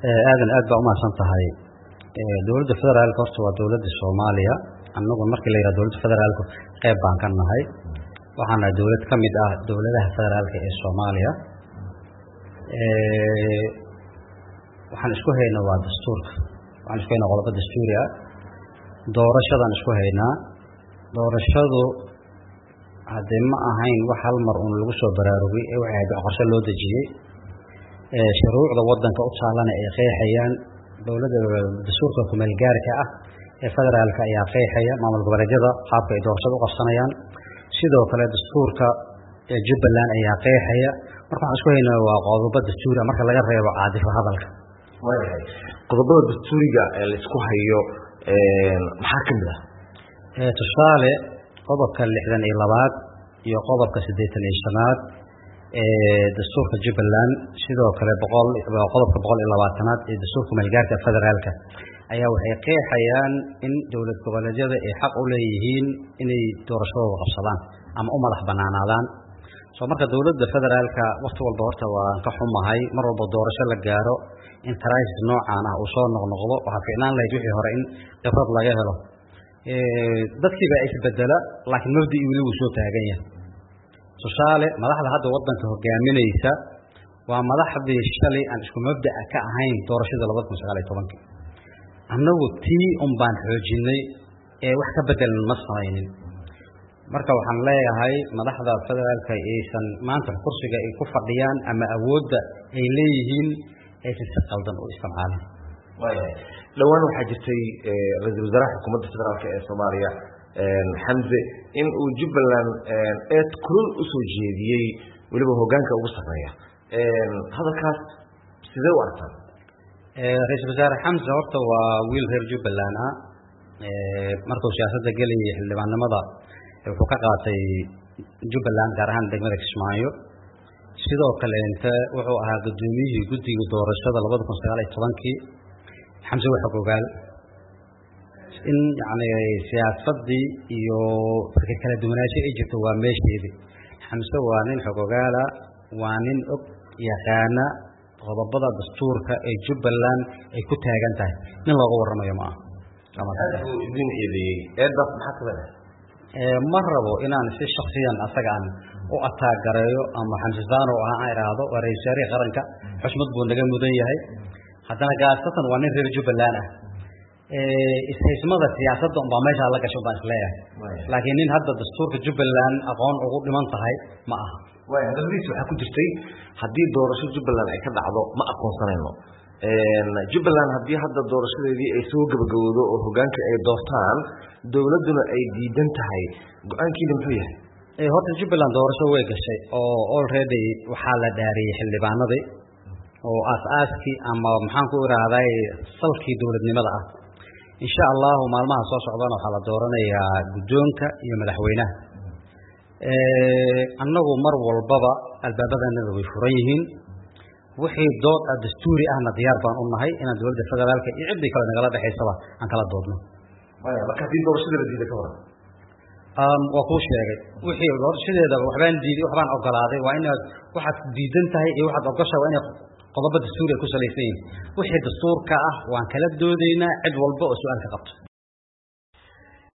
aadan aad baa u mahadsan tahay. Dowladda federaalka horta waa dowladda Soomaaliya. Annagu markii la yiraahdo dowladda federaalka qayb baan ka nahay. Waxaana dowlad ka mid ah dowladaha federaalka ee Soomaaliya. Waxaan isku haynaa waa dastuurka. Waxaan isku haynaa qodobada dastuuriga. Doorashadan isku haynaa. Doorashadu hadee ma ahayn wax hal mar uun lagu soo baraarugay ee waxa ay qorshe loo dejiyay. Shuruucda wadanka u taalana ay qeexayaan dowladda dastuurka ku meel gaarka ah ee federaalka ayaa qeexaya maamul goboleedyada qaabka ay doorashada u qabsanayaan. Sidoo kale dastuurka ee Jubbaland ayaa qeexaya. Marka waxaan isku haynaa waa qodobada dastuuriga marka laga reebo caadifka hadalka. Qodobada dastuuriga ee la isku hayo maxaa kamid ah? Tusaale qodobka 62 iyo qodobka 85 dastuurka Jubbaland sidoo kale qodobka 120aad ee dastuurka meelgaarka federaalka ayaa waxay qeexayaan in dowlad goboleedyada ay xaq u leeyihiin inay doorashadooda qabsadaan ama u madax banaanaadaan. soo marka dowladda federaalka waqti walba horta waan ka xumahay mar walba doorasho la gaaro in crisis noocan ah uu soo noqnoqdo waxa fiicnaan lahayd wixii hore in khibrad laga helo. Dadkii baa isbedela laakiin mabdii wali uu soo taagan yahay. Tusaale madaxda hadda wadanka hogaaminaysa waa madaxdii shalay aan isku mabda ka ahayn doorashada 2019. Annagu tii baan xoojinay ee wax ka bedelan ma samaynin. Marka waxaan leeyahay madaxda federaalka aysan maanta kursiga ay ku fadhiyaan ama awoodda ay leeyihiin ay si qaldan u isticmaalaan. Dhawaan waxaa jirtay ra'iisul wasaaraha xukuumadda federaalka ee Soomaaliya Xamse in uu Jubbaland kulul u soo jeediyay waliba hoggaanka ugu sareeya. Hadalkaas sidee u arkaan? Ra'iisul wasaare Xamse horta waa wiil reer Jubbaland ah. Markuu siyaasadda galay xildhibaannimada wuxuu ka qaatay Jubbaland gaar ahaan degmada Kismaayo. sidoo kale wuxuu ahaa gudoomiyihii guddiga doorashada 2019 Xamse waxa ogaal in siyaasadii iyo kala duwanaansho ay jirto waa meesheedii. Xamse waa nin xogogaala waa nin og yaqaana qodobada dastuurka ee Jubbaland ay ku taagan tahay nin looga waramayo ma ma rabo inaan si shakhsiyan asagaan u ataagareeyo ama Xamse Zaano aan iraado waa ra'iisul wasaare qaranka xushmad buu naga mudan yahay haddana gaasatan waa nin reer Jubbaland ah. Ishaysmada siyaasadda baa meesha la gasho baan isleeyahay laakiin nin hadda dastuurka Jubbaland aqoon ugu dhiman tahay ma aha. Hadalkiisu waxa ku jirtay haddii doorasho Jubbaland ay ka dhacdo ma aqoonsanayno. Jubbaland haddii hadda doorashadeedii ay soo gabagabowdo oo hoggaanka ay doortaan dawladuna ay diidan tahay go'aankiina muxuu yahay? Horta Jubbaland doorasho way gashay oo already waxaa la dhaariyay xildhibaanadii oo aasaaskii ama maxaan ku iraahday salkii dawladnimada ah. Insha Allah maalmaha soo socdana waxa la dooranayaa guddoonka iyo madaxweynaha. Annagu mar walbaba albaabadana way furan yihiin. Wixii dood dastuuri ahna diyaar baan u nahay inaan dowladda federaalka iyo cid kale nagala dhaxaysaba aan kala doodno. Marka hadii doorashada la diiday ka waran waa ku sheegay wixii doorashadeeda waxbaan diiday waxbaan ogolaaday waa in waxaad diidan tahay iyo waxaad ogashay waa in qodobada dastuuriga ku salaysan yihiin. Wixii dastuurka ah waan kala doodaynaa cid walba oo su'aal ka qabto.